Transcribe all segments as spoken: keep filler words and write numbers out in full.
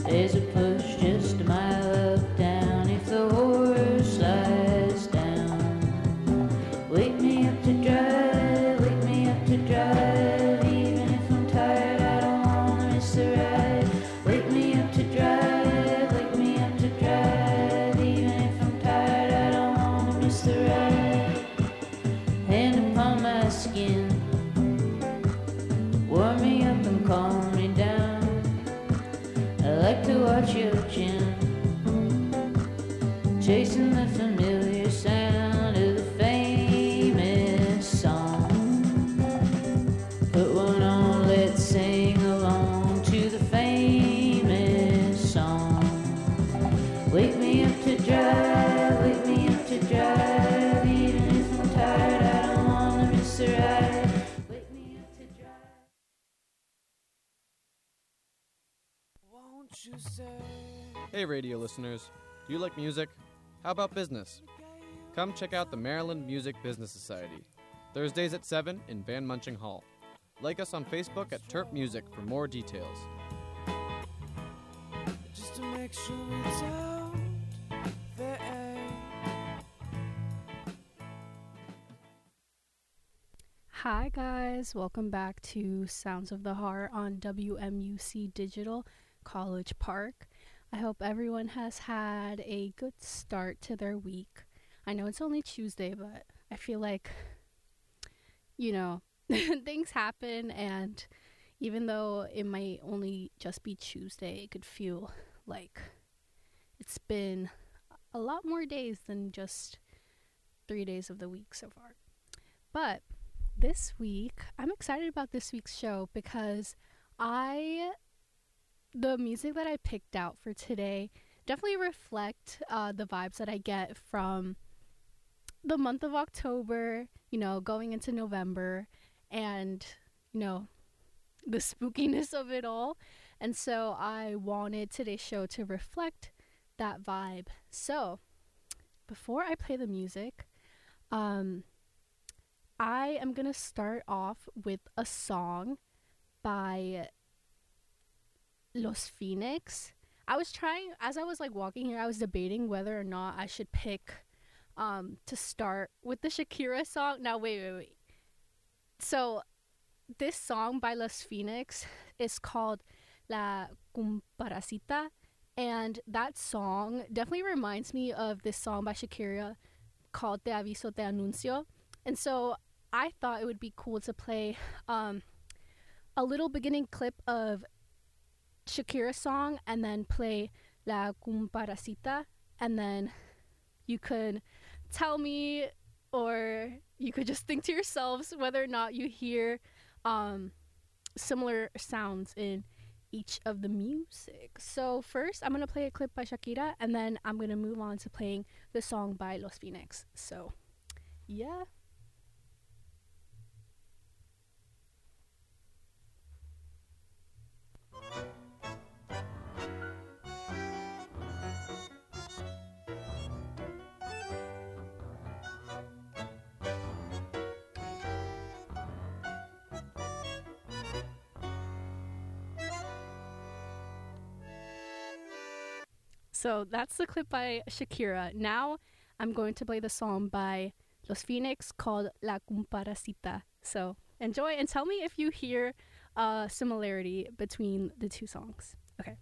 There's a push just a mile up down if the horse lies down. Wake me up to drive, wake me up to drive. Even if I'm tired, I don't wanna miss the ride. Wake me up to drive, wake me up to drive. Even if I'm tired, I don't wanna miss the ride. Hand upon my skin, warm me up and calm me down. I like to watch your chin, chasing the familiar sound of the famous song. Put one on, let's sing along to the famous song. Wake me up to drive, wake me up to drive. Even if I'm tired, I don't wanna miss the ride. Wake me up to drive. Won't you say Hey radio listeners, do you like music? How about business? Come check out the Maryland Music Business Society, Thursdays at seven in Van Munching Hall. Like us on Facebook at Terp Music for more details. just to make sure we don't fade? Hi guys, welcome back to Sounds of the Heart on W M U C Digital College Park. I hope everyone has had a good start to their week. I know it's only Tuesday, but I feel like, you know, things happen, and even though it might only just be Tuesday, it could feel like it's been a lot more days than just three days of the week so far. But this week, I'm excited about this week's show because I, the music that I picked out for today definitely reflect uh, the vibes that I get from the month of October, you know, going into November, and, you know, the spookiness of it all. And so I wanted today's show to reflect that vibe. So before I play the music, um, I am going to start off with a song by Los Phoenix. I was trying, as I was like walking here, I was debating whether or not I should pick um, to start with the Shakira song. Now, wait, wait, wait. So this song by Los Phoenix is called La Comparacita. And that song definitely reminds me of this song by Shakira called Te Aviso, Te Anuncio. And so I thought it would be cool to play um, a little beginning clip of Shakira's song and then play La Comparacita, and then you could tell me, or you could just think to yourselves whether or not you hear um, similar sounds in each of the music. So first I'm going to play a clip by Shakira, and then I'm going to move on to playing the song by Los Phoenix. So yeah. So that's the clip by Shakira. Now I'm going to play the song by Los Phoenix called La Comparacita. So enjoy and tell me if you hear a similarity between the two songs. Okay.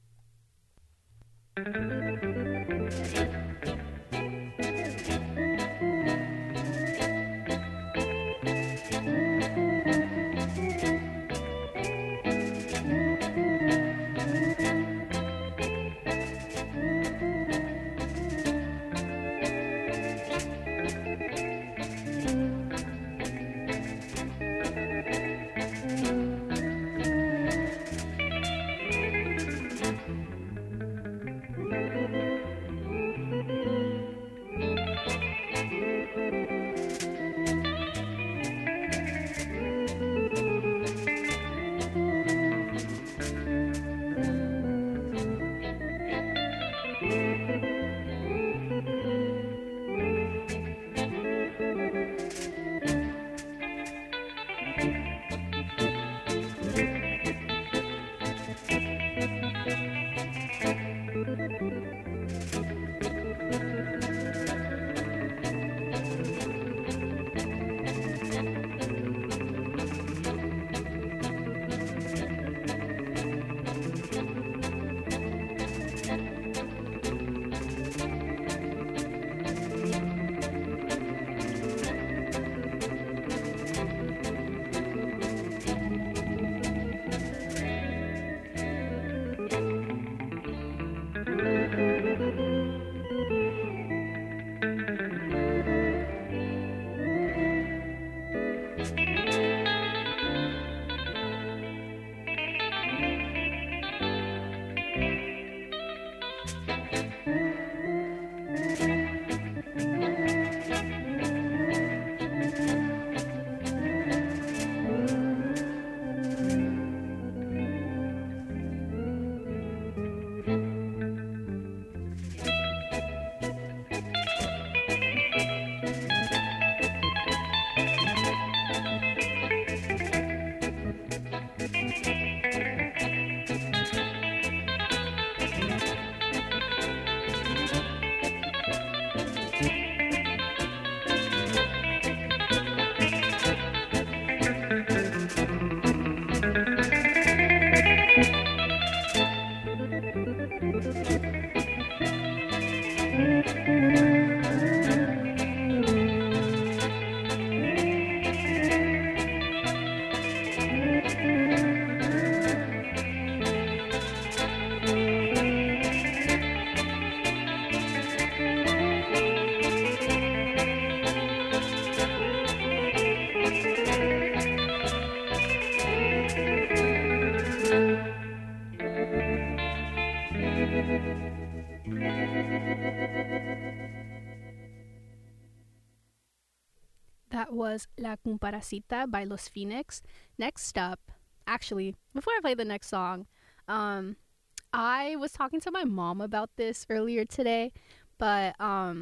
That was La Comparacita by Los Phoenix. Next up, actually, before I play the next song, um, I was talking to my mom about this earlier today, but um,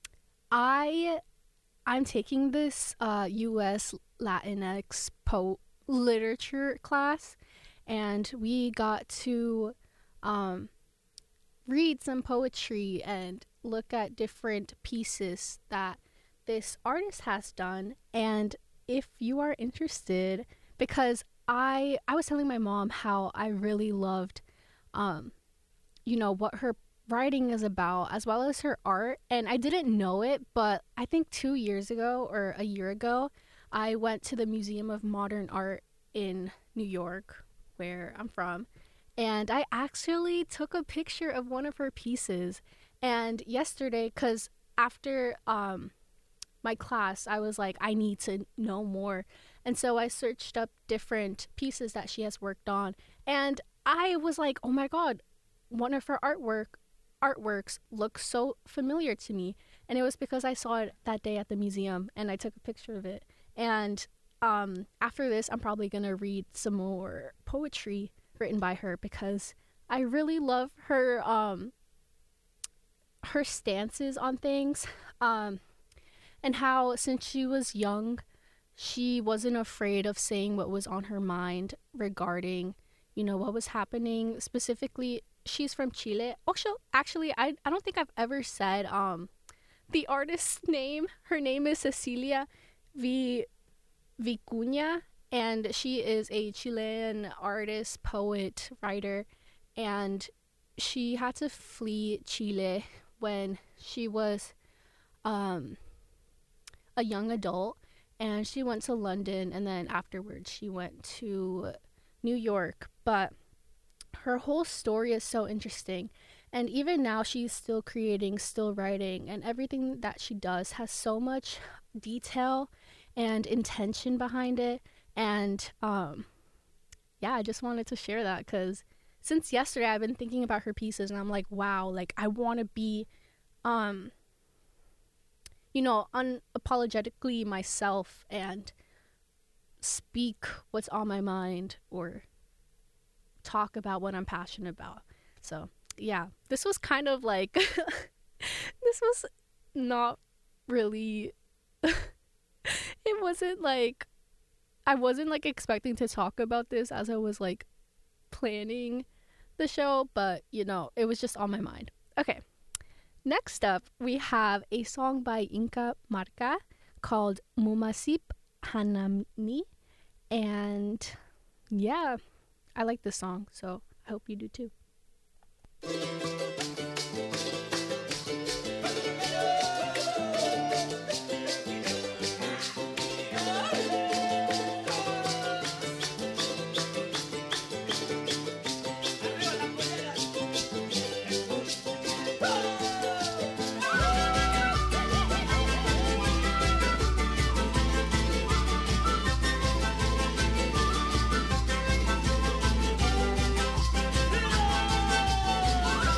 I I'm taking this uh, U S Latinx po literature class, and we got to um, read some poetry and look at different pieces that this artist has done. And if you are interested, because I I was telling my mom how I really loved um you know what her writing is about, as well as her art, and I didn't know it, but I think two years ago or a year ago I went to the Museum of Modern Art in New York, where I'm from, and I actually took a picture of one of her pieces. And yesterday, because after um my class, I was like, I need to know more. And so I searched up different pieces that she has worked on. And I was like, oh my God, one of her artwork artworks looks so familiar to me. And it was because I saw it that day at the museum and I took a picture of it. And um, after this, I'm probably going to read some more poetry written by her, because I really love her um, her stances on things. Um, And how, since she was young, she wasn't afraid of saying what was on her mind regarding, you know, what was happening. Specifically, she's from Chile. Also, actually, I, I don't think I've ever said um the artist's name. Her name is Cecilia V. Vicuña, and she is a Chilean artist, poet, writer, and she had to flee Chile when she was um. a young adult, and she went to London, and then afterwards she went to New York. But her whole story is so interesting, and even now she's still creating, still writing, and everything that she does has so much detail and intention behind it. And um yeah, I just wanted to share that, because since yesterday I've been thinking about her pieces, and I'm like, wow, like I want to be um you know, unapologetically myself and speak what's on my mind or talk about what I'm passionate about. So, yeah, this was kind of like, this was not really, it wasn't like, I wasn't like expecting to talk about this as I was like planning the show, but, you know, it was just on my mind. Okay. Next up, we have a song by Inca Marca called Mumasip Hanami. And yeah, I like this song, so I hope you do too. Thank you.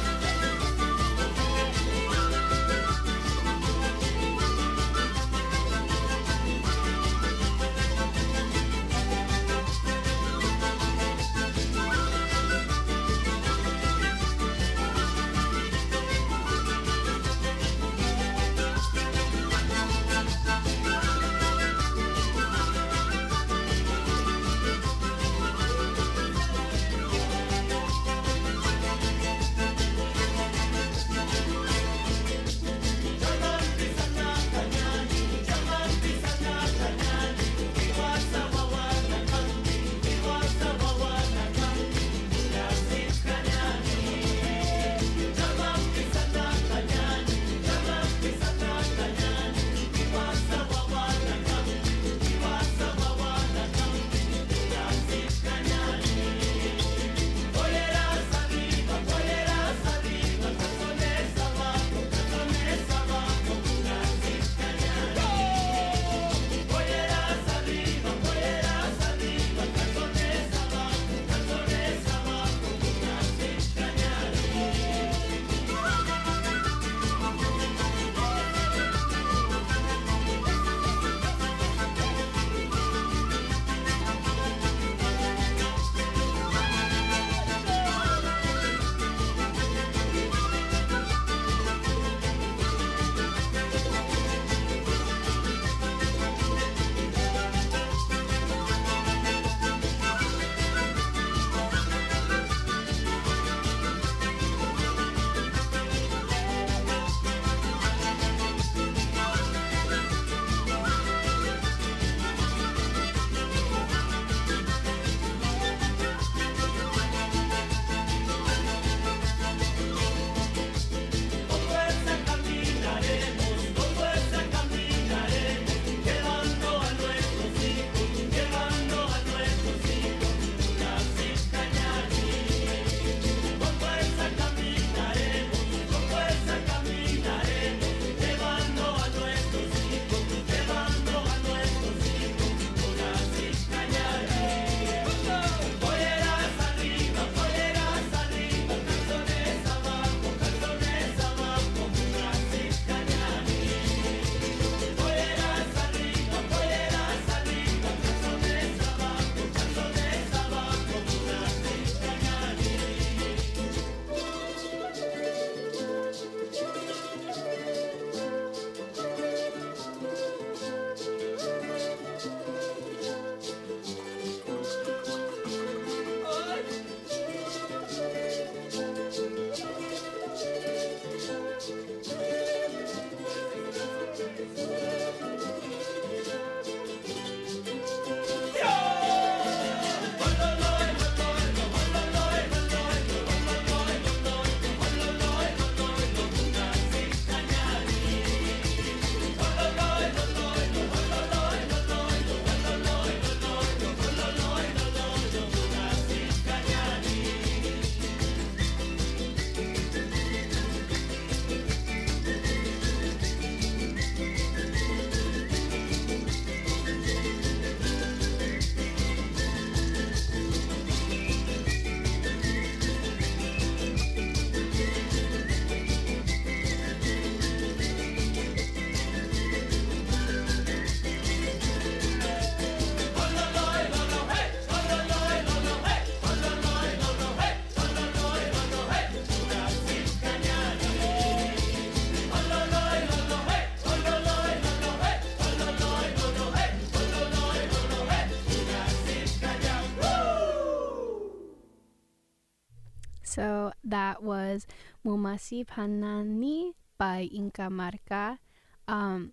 So that was Mumasi Panani by Inca Marca. Um,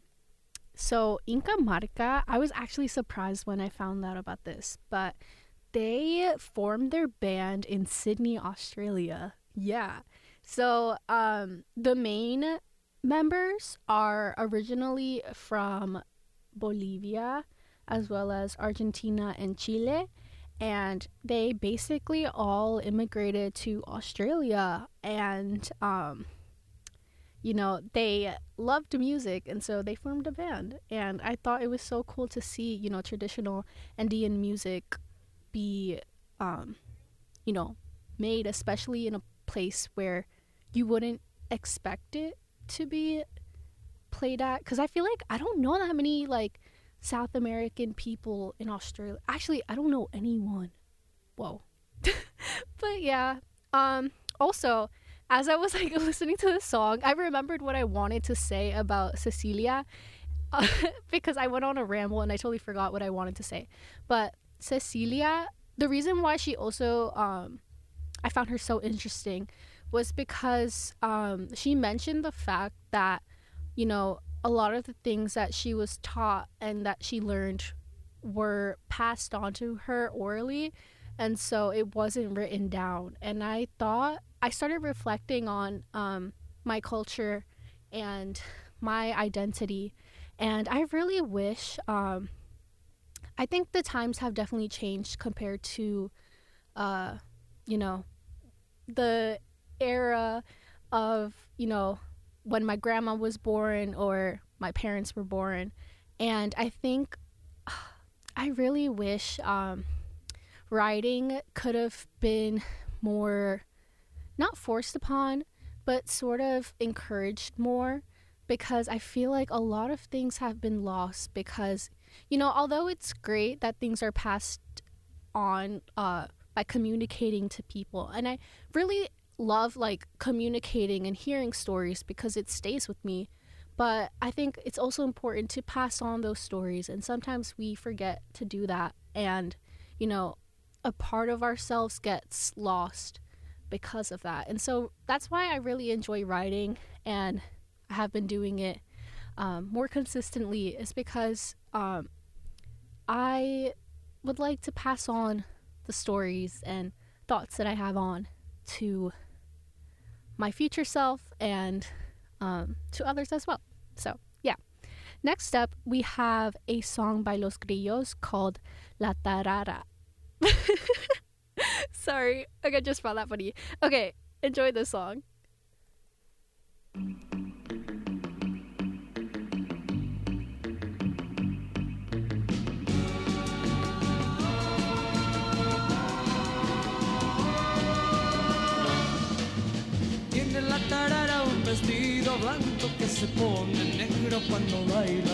so Inca Marca, I was actually surprised when I found out about this, but they formed their band in Sydney, Australia. Yeah. So um, the main members are originally from Bolivia, as well as Argentina and Chile. And they basically all immigrated to Australia, and, um, you know, they loved music, and so they formed a band. And I thought it was so cool to see, you know, traditional Andean music be, um, you know, made, especially in a place where you wouldn't expect it to be played at. Because I feel like I don't know that many, like, South American people in Australia. Actually, I don't know anyone. Whoa. But yeah. Um, also, as I was like listening to the song, I remembered what I wanted to say about Cecilia, uh, because I went on a ramble and I totally forgot what I wanted to say. But Cecilia, the reason why she also, um, I found her so interesting was because um, she mentioned the fact that, you know, a lot of the things that she was taught and that she learned were passed on to her orally, and so it wasn't written down. And I thought, I started reflecting on um, my culture and my identity, and I really wish, um, I think the times have definitely changed compared to, uh, you know, the era of, you know, when my grandma was born or my parents were born. And I think I really wish um, writing could have been more, not forced upon, but sort of encouraged more, because I feel like a lot of things have been lost because, you know, although it's great that things are passed on uh, by communicating to people, and I really love like communicating and hearing stories because it stays with me, but I think it's also important to pass on those stories, and sometimes we forget to do that, and you know, a part of ourselves gets lost because of that. And so that's why I really enjoy writing, and I have been doing it um, more consistently, is because um, I would like to pass on the stories and thoughts that I have on to my future self and um, to others as well. So, yeah. Next up, we have a song by Los Grillos called La Tarara. Sorry, I just found that funny. Okay, enjoy this song. Tiene la tarara un vestido blanco que se pone negro cuando baila.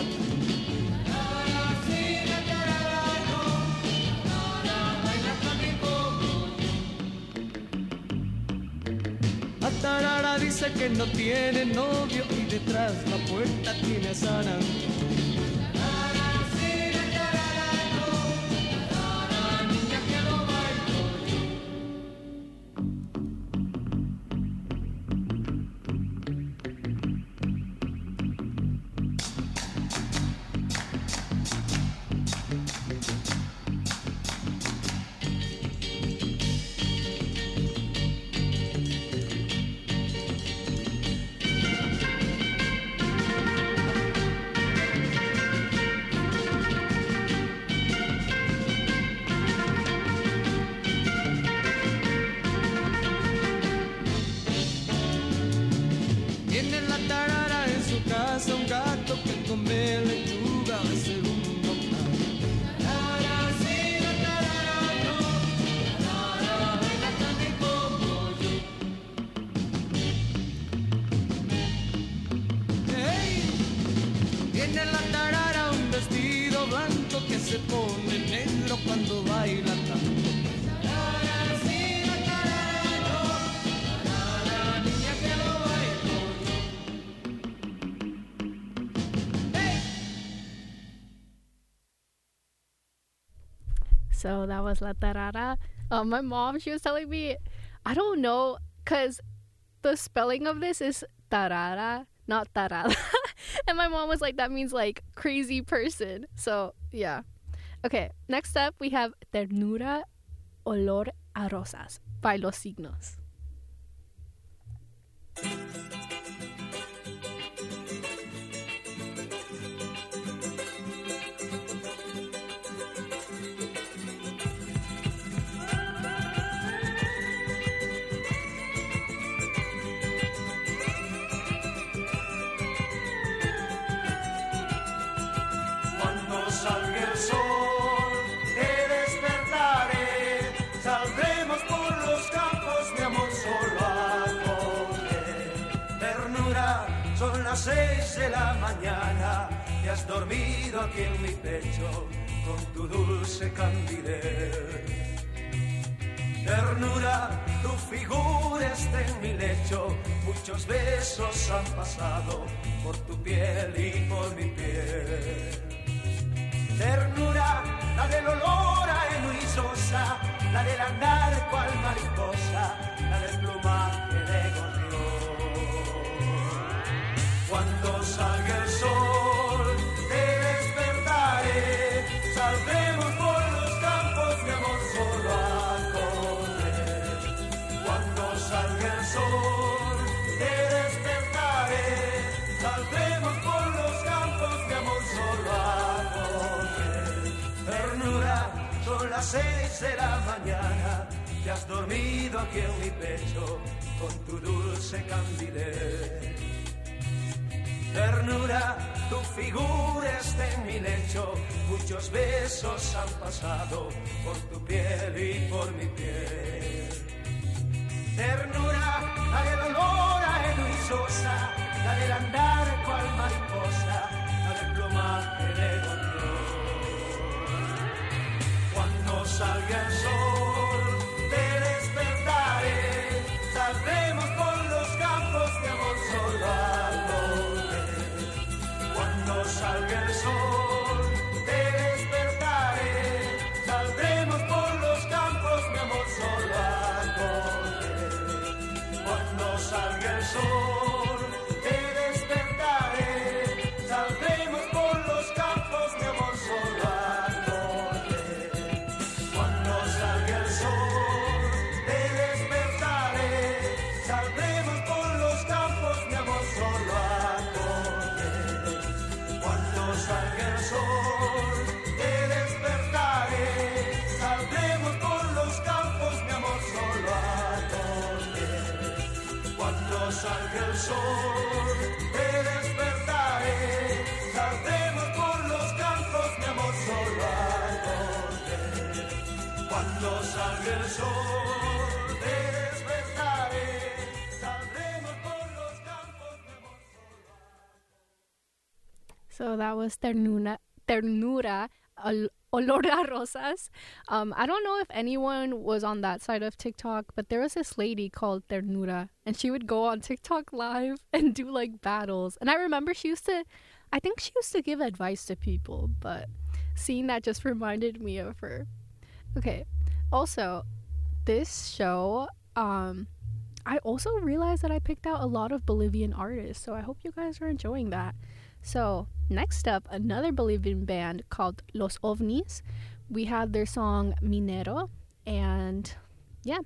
La tarara dice que no tiene novio y detrás la puerta tiene a San Antonio. Tiene la tarara en su casa un gato que come lechuga de segundo plano. Tarara sí, la tarara no, la tarara baila también como yo. Hey, tiene la tarara un vestido blanco que se pone negro cuando baila tanto. So that was La Tarara. Um, my mom, she was telling me, I don't know, because the spelling of this is tarara, not tarada. And my mom was like, that means like crazy person. So, yeah. Okay, next up we have Ternura, Olor a Rosas by Los Signos. Cuando salga el sol, te despertaré, saldremos por los campos, mi amor, solo a correr. Ternura, son las seis de la mañana, y has dormido aquí en mi pecho, con tu dulce candidez. Ternura, tu figura está en mi lecho, muchos besos han pasado por tu piel y por mi piel. Ternura, la del olor a heno y sosa, la del andar cual mariposa, la del plumaje de gorrión. Cuando salga el sol, te despertaré, saldremos por los campos, mi amor, solo a correr. Cuando salga el sol, te despertaré, saldremos por los campos, mi amor, solo a correr. Ternura, son las seis de la mañana, te has dormido aquí en mi pecho con tu dulce candidez. Ternura, tu figura está en mi lecho, muchos besos han pasado por tu piel y por mi piel. Ternura, la del olor a heno y sosa, la del andar cual mariposa, la del plumaje de gorrión. Cuando salga el sol, te despertaré, saldremos por los campos, mi amor, solo a correr. Cuando salga el sol, te despertaré, saldremos por los campos, mi amor, solo a correr. Cuando salga el sol, te despertaré, saldremos por los campos, mi amor, solo a correr. Cuando salga el sol, te despertaré, saldremos por los campos, mi amor, solo a correr. Cuando salga el sol, te despertaré, saldremos por los campos, mi amor, solo a correr. Cuando salga el sol, te despertaré, saldremos por los campos, mi amor, solo a correr. Cuando salga el sol, te despertaré, saldremos por los campos, mi amor, solo a... So that was Ternura, Ternura, Ol- Olor a Rosas. Um, I don't know if anyone was on that side of TikTok, but there was this lady called Ternura, and she would go on TikTok live and do like battles. And I remember she used to, I think she used to give advice to people, but seeing that just reminded me of her. Okay, also, this show, um, I also realized that I picked out a lot of Bolivian artists, so I hope you guys are enjoying that. So, next up, another Bolivian band called Los OVNIs. We had their song Minero, and yeah.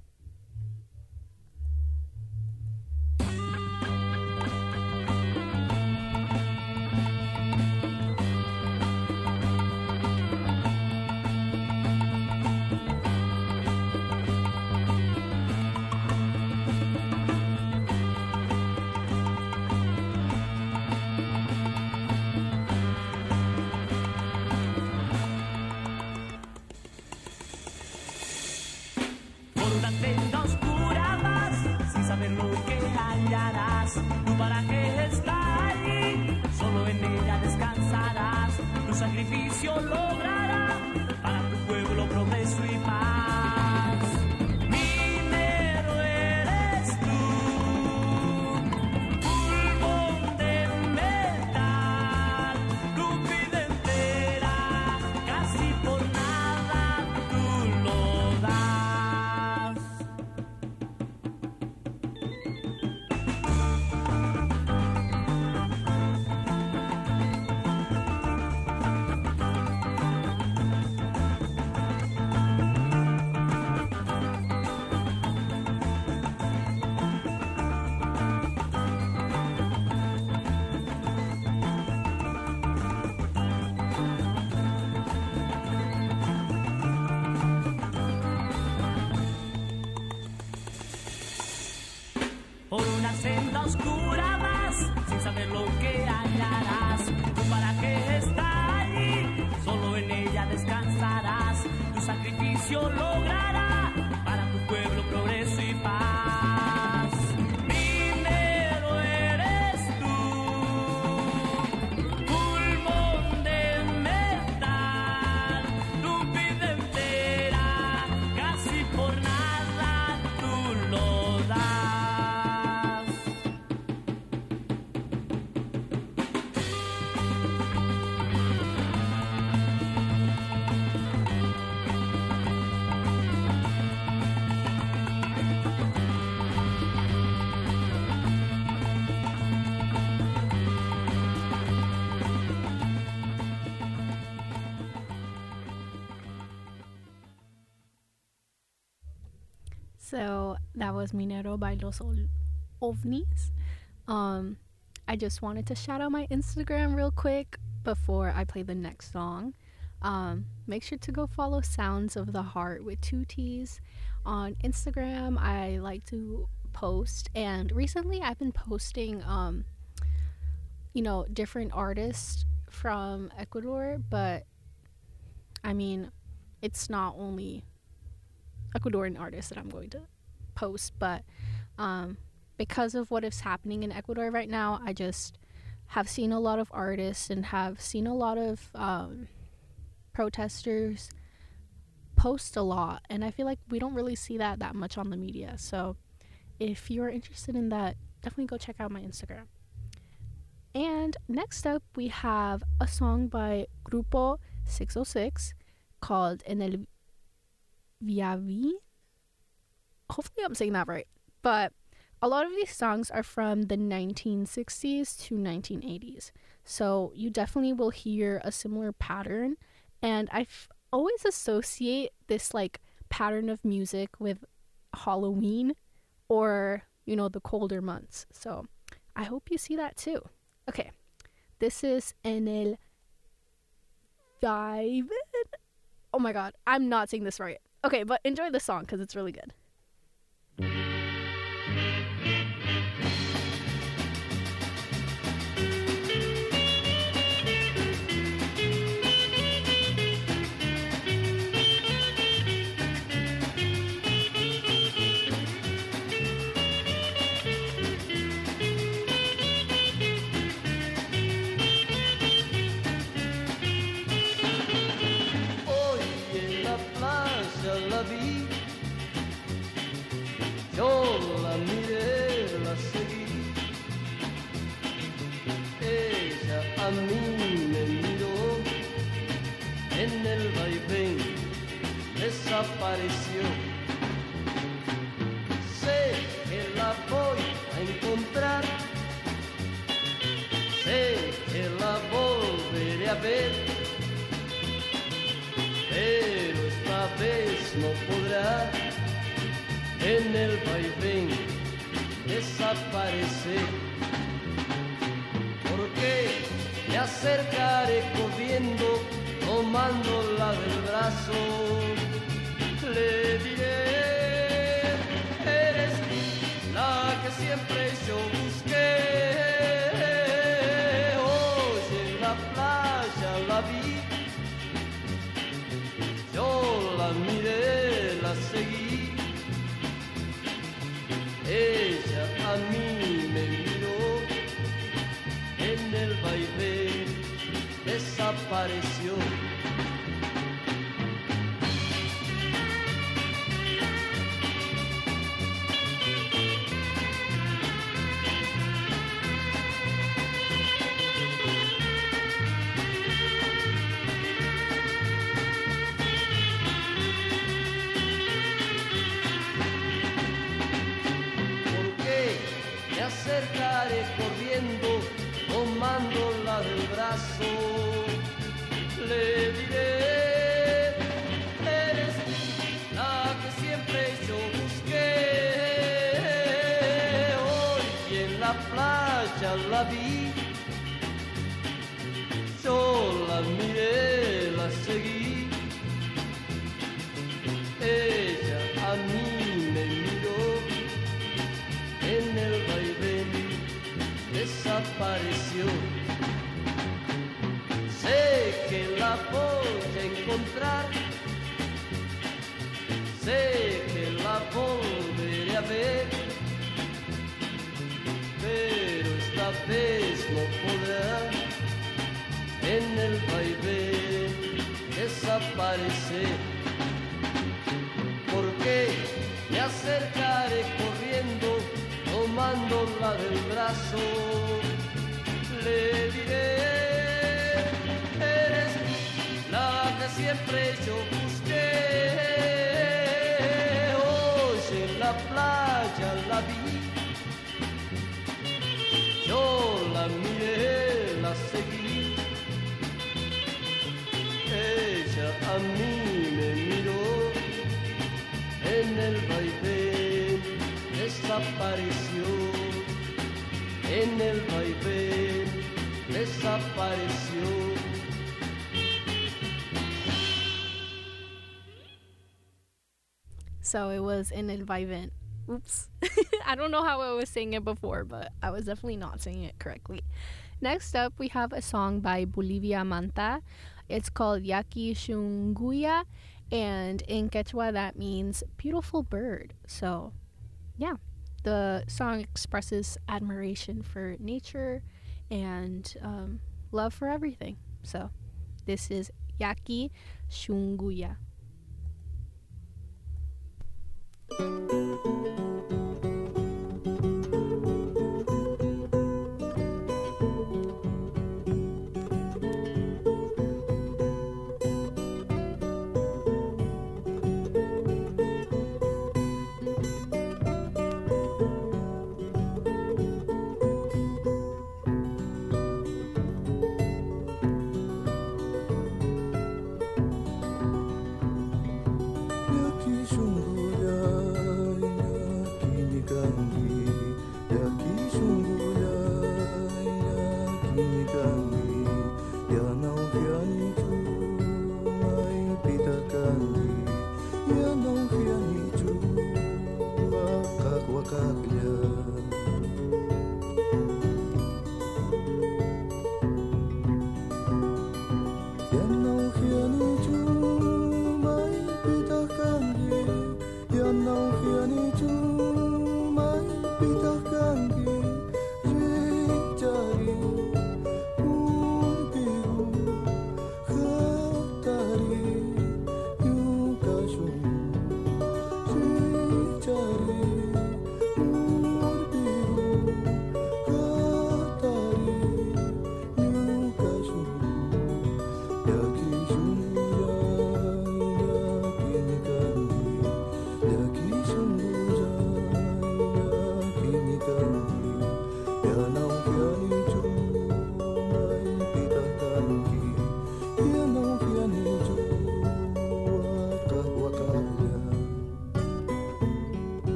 Por una senda oscura vas, sin saber lo que hallarás. Tu paraje está allí, solo en ella descansarás. Tu sacrificio logrará para tu pueblo progreso y paz. Minero eres tú, pulmón de metal, tu vida entera, casi por nada tú lo das. por una senda oscura vas, sin saber lo que hallarás. Tu paraje está allí, solo en ella descansarás. Tu sacrificio logrará para tu pueblo progreso y paz. Minero eres tú, pulmón de metal, tu vida entera, casi por nada tú lo das. So that was Minero by Los Ol- Ovnis. Um, I just wanted to shout out my Instagram real quick before I play the next song. Um, make sure to go follow Sounds of the Heart with two T's on Instagram. I like to post, and recently I've been posting, um, you know, different artists from Ecuador, but I mean, it's not only Ecuadorian artists that I'm going to post, but um, because of what is happening in Ecuador right now, I just have seen a lot of artists and have seen a lot of um, protesters post a lot, and I feel like we don't really see that that much on the media. So if you're interested in that, definitely go check out my Instagram. And next up, we have a song by Grupo six oh six called En el Viavi. Hopefully I'm saying that right. But a lot of these songs are from the nineteen sixties to nineteen eighties. So you definitely will hear a similar pattern. And I always associate this like pattern of music with Halloween or, you know, the colder months. So I hope you see that too. Okay. This is En el Viavi. Oh my god, I'm not saying this right. Okay, but enjoy the song because it's really good. La vi, yo la miré, la seguí, ella a mí me miró, en el vaivén desapareció. Sé que la voy a encontrar, sé que la volveré a ver, pero esta vez no podrá en el vaivén desaparecer, porque me acercaré corriendo, tomándola del brazo, le diré, eres tú la que siempre yo busqué. Hoy en la playa la vi, yo la miré, la seguí, ella a mí me miró, en el vaivén desapareció. Acercaré corriendo, tomándola del brazo, le diré, eres tú la que siempre yo busqué. Hoy en la playa la vi, yo la miré, la seguí, ella a mí me miró, en el desapareció. Sé que la voy a encontrar, sé que la volveré a ver, pero esta vez no podrá en el vaivén desaparecer, porque me acercaré corriendo, tomándola del brazo, le diré, eres la que siempre yo busqué. Hoy en la playa la vi, yo la miré, la seguí, ella a mí me miró, en el vaivén desapareció, en el vaivén desapareció. So it was in El Vaivén. Oops. I don't know how I was saying it before, but I was definitely not saying it correctly. Next up, we have a song by Bolivia Manta. It's called Yaqui Shunguya, and in Quechua that means beautiful bird. So, yeah, the song expresses admiration for nature and um, love for everything. So, this is Yaqui Shunguya. Yaqui Shunguya,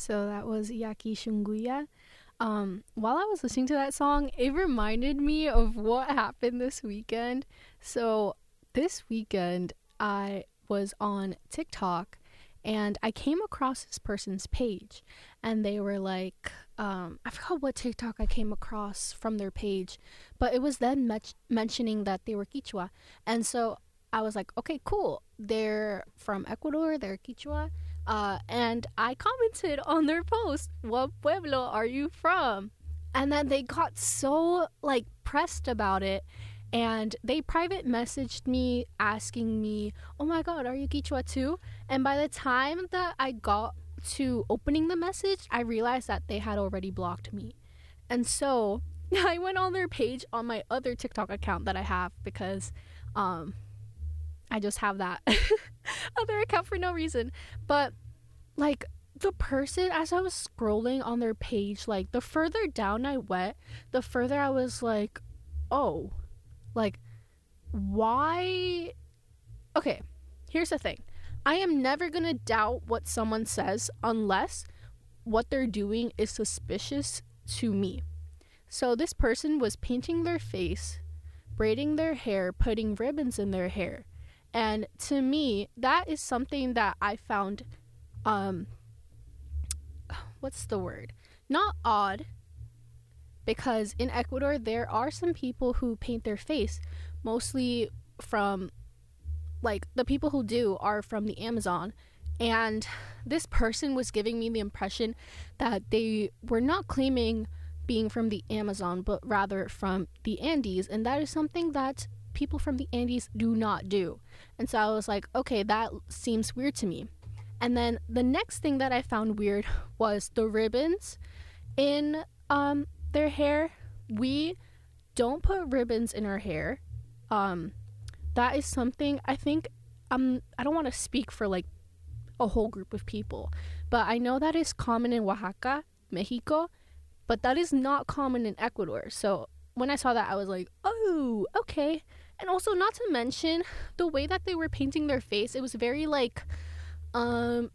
So that was Yaki Shunguya. Um, while I was listening to that song, it reminded me of what happened this weekend. So this weekend, I was on TikTok and I came across this person's page, and they were like, um, I forgot what TikTok I came across from their page, but it was them me- mentioning that they were Quechua. And so I was like, okay, cool. They're from Ecuador, they're Quechua. Uh, and I commented on their post, what pueblo are you from? And then they got so, like, pressed about it. And they private messaged me asking me, oh my god, are you Quechua too? And by the time that I got to opening the message, I realized that they had already blocked me. And so I went on their page on my other TikTok account that I have, because um, I just have that other account for no reason. But like, the person, as I was scrolling on their page, like, the further down I went, the further I was like, oh, like, why? Okay, here's the thing. I am never gonna doubt what someone says unless what they're doing is suspicious to me. So this person was painting their face, braiding their hair, putting ribbons in their hair. And to me, that is something that I found, um, what's the word? Not odd, because in Ecuador, there are some people who paint their face, mostly from, like, the people who do are from the Amazon. And this person was giving me the impression that they were not claiming being from the Amazon, but rather from the Andes. And that is something that people from the Andes do not do. And so I was like, okay, that seems weird to me. And then the next thing that I found weird was the ribbons in um their hair. We don't put ribbons in our hair. Um that is something, I think, um I don't want to speak for like a whole group of people, but I know that is common in Oaxaca, Mexico, but that is not common in Ecuador. So when I saw that, I was like, oh, okay. And also, not to mention the way that they were painting their face, it was very like, um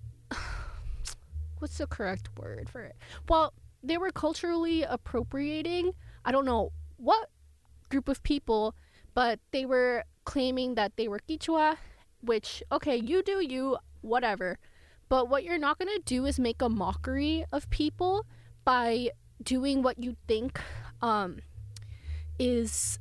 what's the correct word for it? Well, they were culturally appropriating, I don't know what group of people, but they were claiming that they were Quechua, which, okay, you do you, whatever. But what you're not going to do is make a mockery of people by doing what you think um, is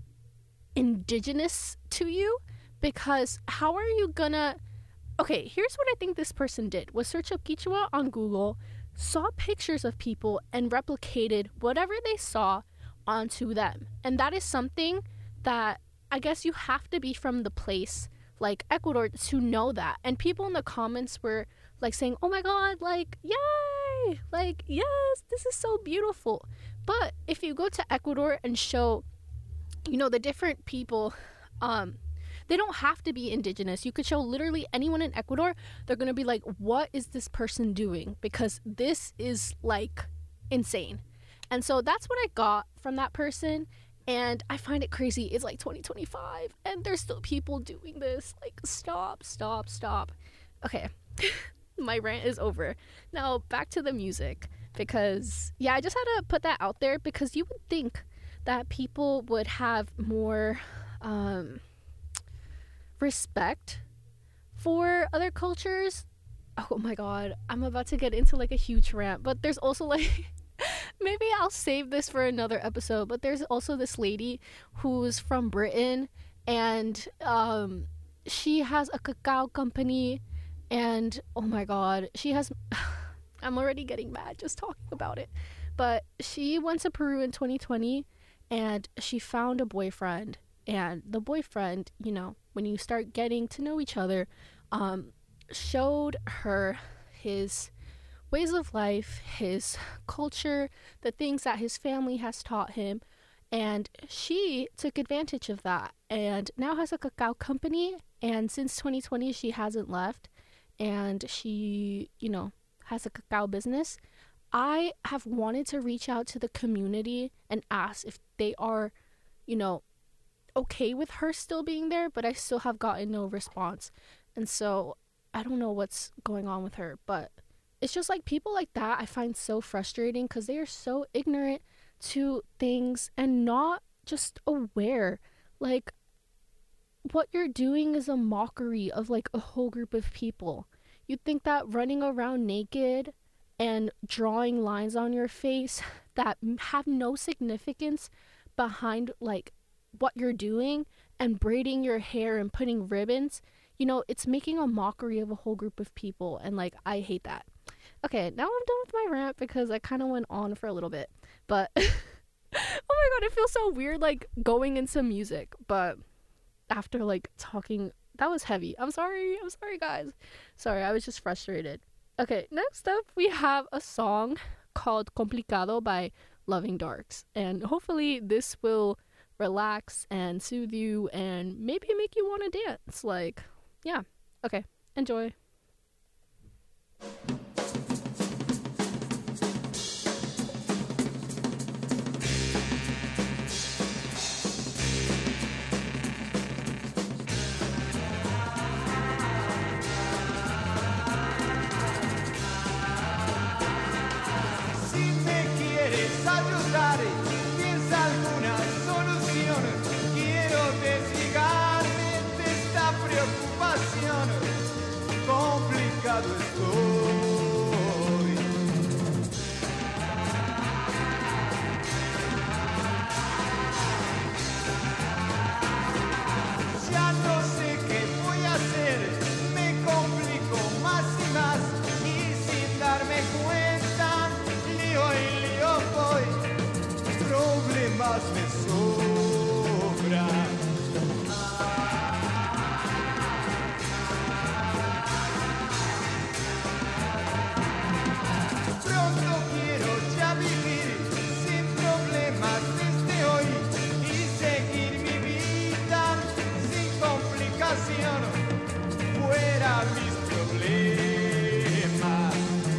indigenous to you. Because how are you going to... Okay, here's what I think this person did, was search up Quechua on Google, saw pictures of people, and replicated whatever they saw onto them. And that is something that I guess you have to be from the place like Ecuador to know that. And people in the comments were like saying, oh my god, like, yay, like, yes, this is so beautiful. But if you go to Ecuador and show, you know, the different people, um they don't have to be indigenous. You could show literally anyone in Ecuador, they're gonna be like, what is this person doing? Because this is like insane. And so that's what I got from that person. And I find it crazy. It's like twenty twenty-five and there's still people doing this. Like, stop, stop, stop. Okay, my rant is over. Now back to the music, because yeah, I just had to put that out there, because you would think that people would have more um, respect for other cultures. Oh my god, I'm about to get into like a huge rant, but there's also like... Maybe I'll save this for another episode, but there's also this lady who's from Britain, and um, she has a cacao company, and oh my god, she has... I'm already getting mad just talking about it. But she went to Peru in twenty twenty, and she found a boyfriend, and the boyfriend, you know, when you start getting to know each other, um, showed her his... ways of life, his culture, the things that his family has taught him, and she took advantage of that and now has a cacao company. And since twenty twenty, she hasn't left, and she, you know, has a cacao business. I have wanted to reach out to the community and ask if they are, you know, okay with her still being there, but I still have gotten no response. And so I don't know what's going on with her, but it's just like people like that I find so frustrating because they are so ignorant to things and not just aware. Like, what you're doing is a mockery of like a whole group of people. You'd think that running around naked and drawing lines on your face that have no significance behind like what you're doing, and braiding your hair and putting ribbons, you know, it's making a mockery of a whole group of people, and like I hate that. Okay, now I'm done with my rant because I kind of went on for a little bit, but oh my god, it feels so weird like going into music, but after like talking, that was heavy. I'm sorry, I'm sorry guys. Sorry, I was just frustrated. Okay, next up we have a song called Complicado by Loving Darks, and hopefully this will relax and soothe you and maybe make you want to dance. Like, yeah. Okay, enjoy. Complicado estoy. Ya no sé qué voy a hacer, me complico más y más, y sin darme cuenta, lío y lío voy, problemas me sobran. Fuera mis problemas.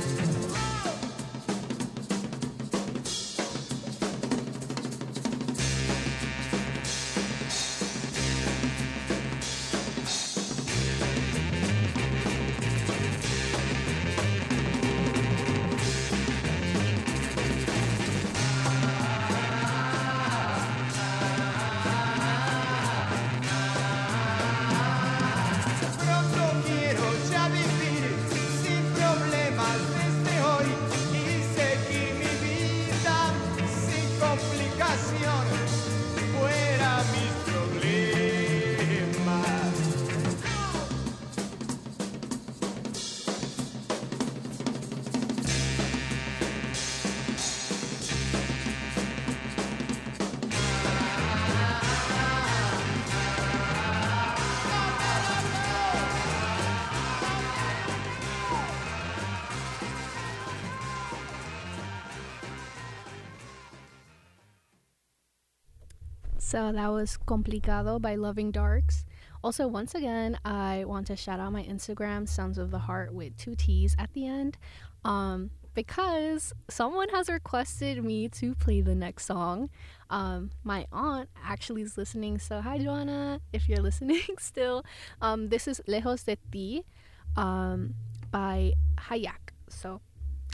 So that was Complicado by Loving Darks. Also, once again, I want to shout out my Instagram, Sounds of the Heart with two T's at the end, um, because someone has requested me to play the next song. Um, my aunt actually is listening, so hi Joanna, if you're listening still. Um, this is Lejos de Ti um, by Hayak. So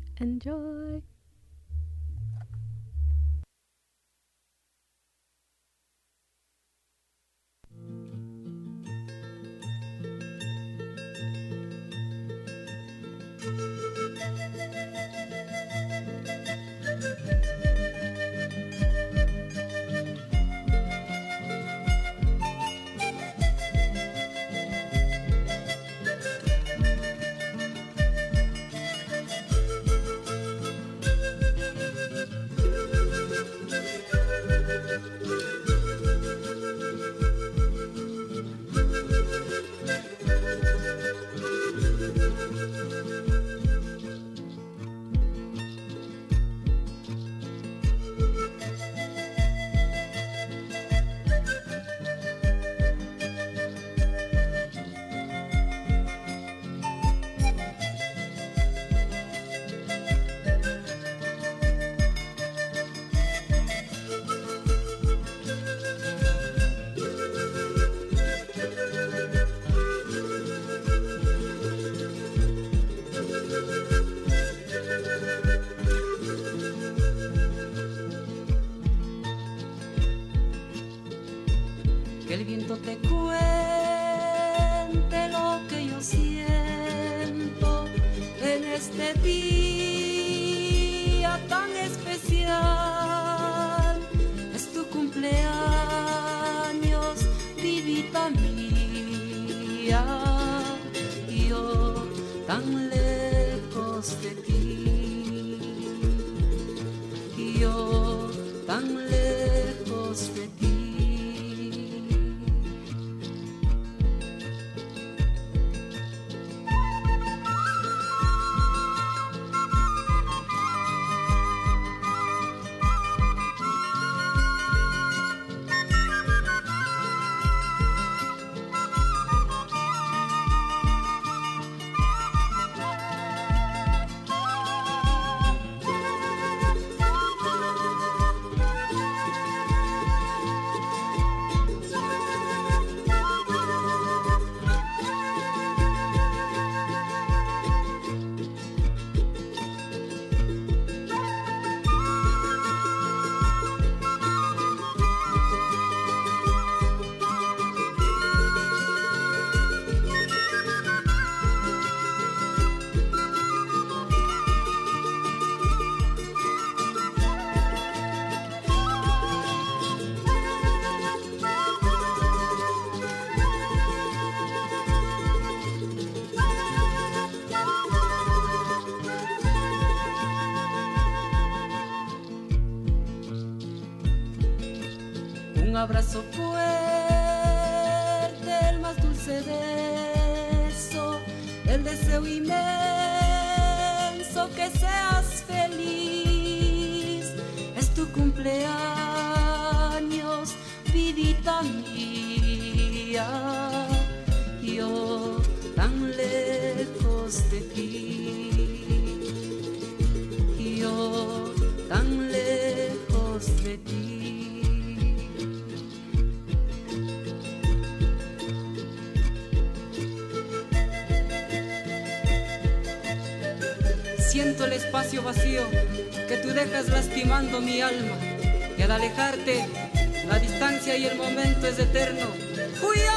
enjoy. Thank el viento te cuente lo que yo siento en este día tan especial. Es tu cumpleaños, vivita mía, y yo tan lejos de ti, y yo tan lejos de ti. Un abrazo fuerte, el más dulce beso, el deseo inmenso que seas feliz. Es tu cumpleaños, vidita mía, yo tan lejos de ti, yo tan lejos de ti. Siento el espacio vacío que tú dejas lastimando mi alma, y al alejarte la distancia y el momento es eterno. ¡Juya!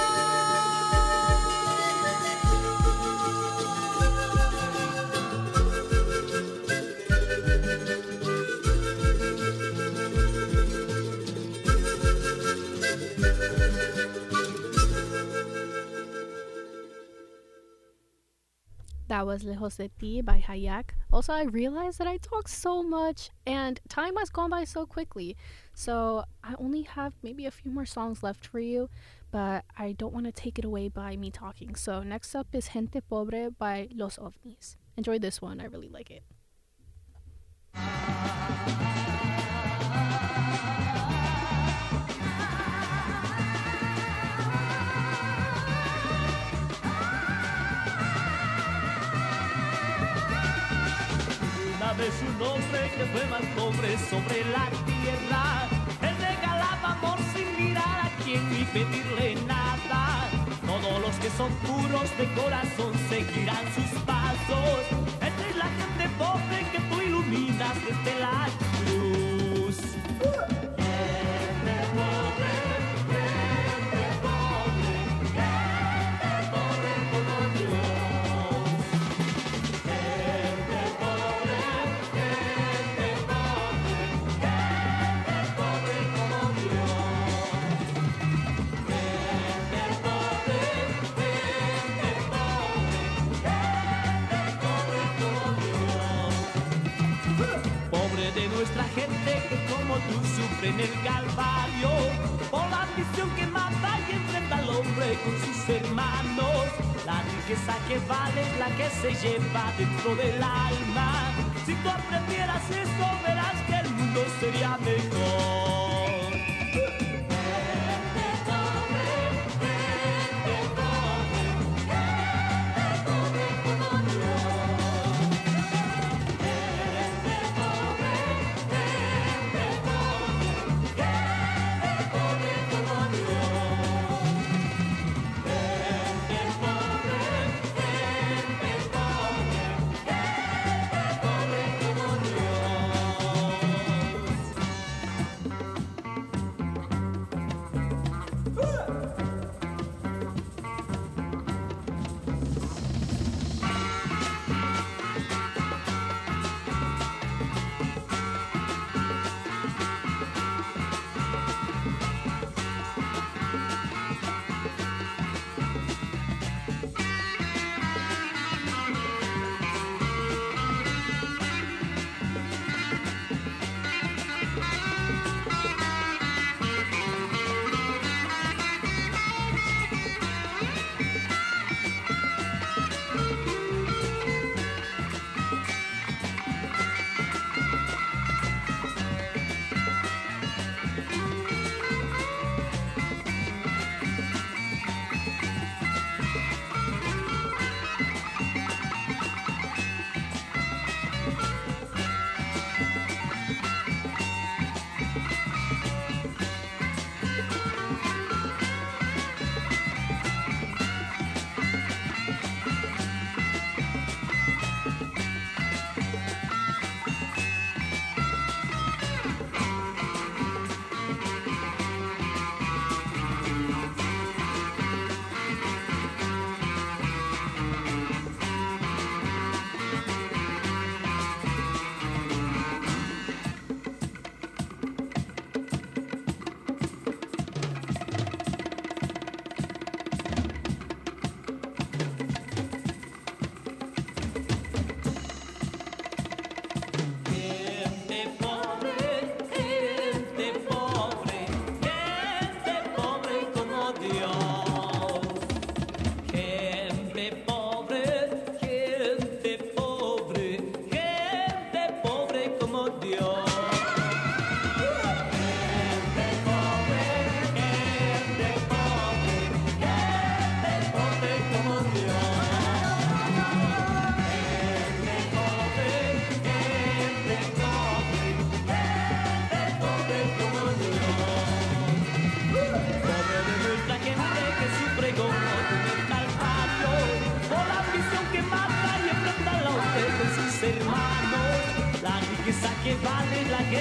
That was Lejos de Ti by Hayak. Also, I realized that I talk so much and time has gone by so quickly. So I only have maybe a few more songs left for you, but I don't want to take it away by me talking. So next up is Gente Pobre by Los OVNIs. Enjoy this one. I really like it. De su nombre que fue más pobre sobre la tierra, él regalaba amor sin mirar a quién ni pedirle nada. Todos los que son puros de corazón seguirán sus pasos. Esta es la gente pobre que tú iluminas desde la cruz. Gente pobre, gente pobre, gente pobre como Dios. Gente pobre. Nuestra gente que como tú sufre en el calvario por la ambición que mata y enfrenta al hombre con sus hermanos. La riqueza que vale es la que se lleva dentro del alma. Si tú aprendieras eso verás que el mundo sería mejor.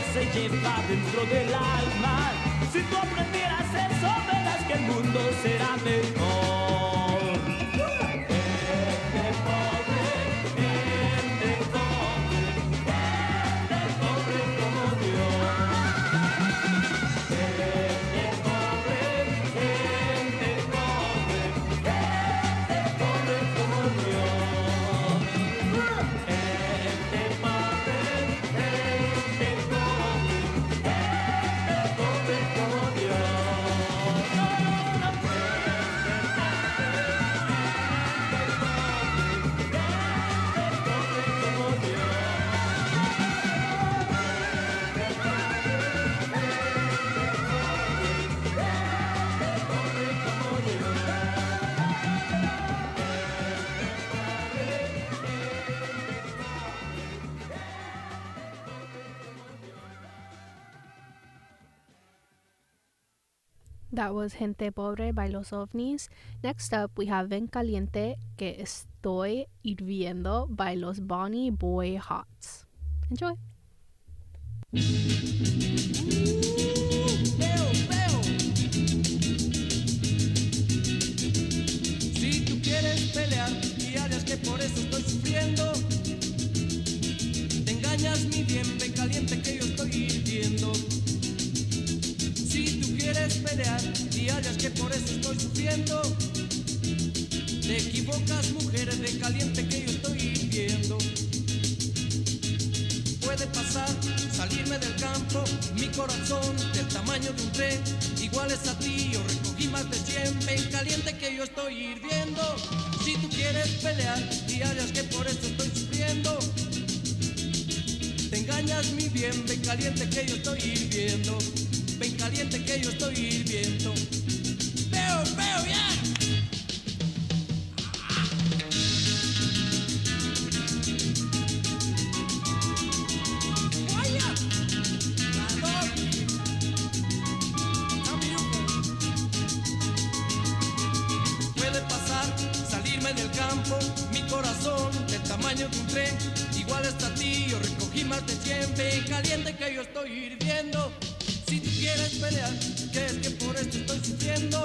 se lleva dentro del alma. Si tú aprendieras eso, verás que el mundo será mejor. Gente pobre, gente pobre, gente pobre como Dios. Gente pobre, gente pobre, gente pobre como Dios. Gente pobre, gente pobre, gente pobre como Dios. That was Gente Pobre by Los OVNIs. Next up, we have Ven Caliente, que estoy hirviendo by Los Bonnie Boy Hots. Enjoy. Veo, veo. Si tú quieres pelear y harías que por eso estoy sufriendo, te engañas mi bien, ven caliente que yo estoy hirviendo. Si tú quieres pelear y harías que por eso estoy sufriendo, te equivocas mujer, ven caliente que yo estoy hirviendo. Puede pasar, salirme del campo, mi corazón del tamaño de un tren, iguales a ti, yo recogí más de cien, ven caliente que yo estoy hirviendo. Si tú quieres pelear y harías que por eso estoy sufriendo, te engañas mi bien, ven caliente que yo estoy hirviendo, ven caliente que yo estoy hirviendo. Veo, veo, ya. Puede pasar, salirme del campo, mi corazón del tamaño de un tren, igual está a ti, yo recogí más de cien, ven caliente que yo estoy hirviendo. Si tú quieres pelear, crees que por esto estoy sufriendo,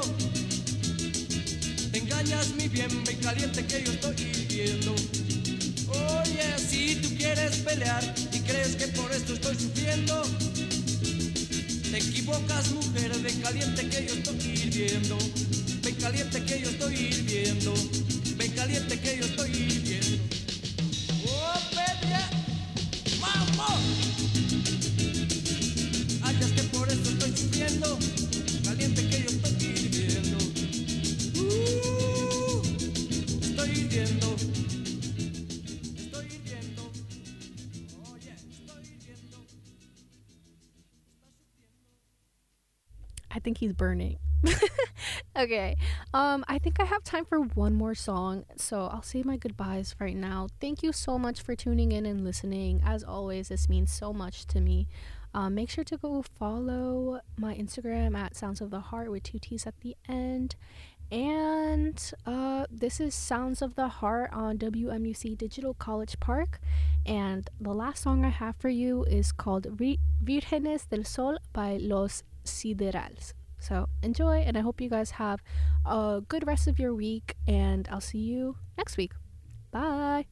te engañas mi bien, ven caliente que yo estoy hirviendo. Oye, si tú quieres pelear y crees que por esto estoy sufriendo, te equivocas mujer, ven caliente que yo estoy hirviendo, ven caliente que yo estoy hirviendo, ven caliente que yo estoy hirviendo. Oh, baby, vamos. Hayas que por esto estoy sufriendo, caliente que yo estoy hirviendo. Uh, estoy hirviendo. Estoy hirviendo. Oye, estoy hirviendo. I think he's burning. Okay. Um, I think I have time for one more song, so I'll say my goodbyes right now. Thank you so much for tuning in and listening. As always, this means so much to me. Um, make sure to go follow my Instagram at Sounds of the Heart with two T's at the end. And uh, this is Sounds of the Heart on W M U C Digital College Park. And the last song I have for you is called Vir- Vírgenes del Sol by Los Siderals. So enjoy, and I hope you guys have a good rest of your week, and I'll see you next week. Bye.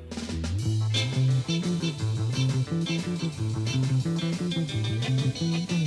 Thank you.